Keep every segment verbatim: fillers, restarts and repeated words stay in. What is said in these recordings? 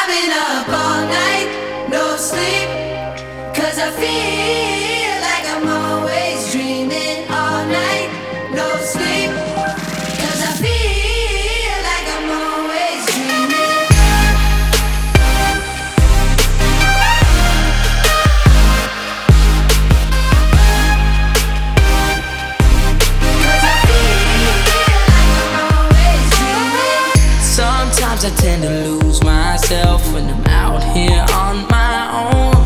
I've been up all night, no sleep, 'cause I feel like I'm always dreaming all night, no sleep, 'cause I feel like I'm always dreaming. Sometimes I tend to lose myself when I'm out here on my own.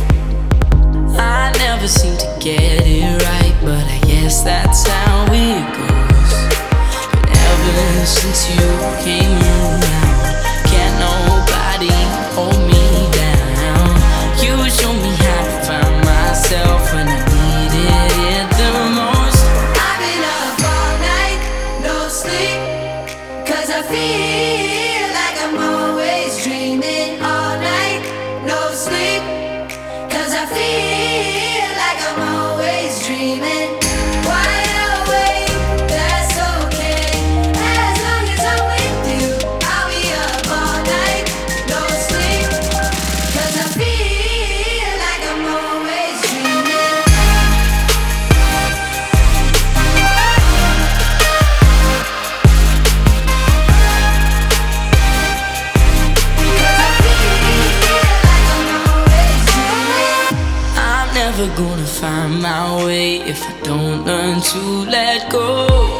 I never seem to get it right, but I guess that's how it goes. But ever since you came around, can't nobody hold me down. You show me how to find myself when I needed it the most. I've been up all night, no sleep, 'cause I feel like I'm always dreaming all night, no sleep, 'cause I feel like I'm always dreaming. Wide awake, that's okay, as long as I'm with you. I'll be up all night, no sleep, 'cause I feel like I'm always dreaming. I'm never gonna find my way if I don't learn to let go.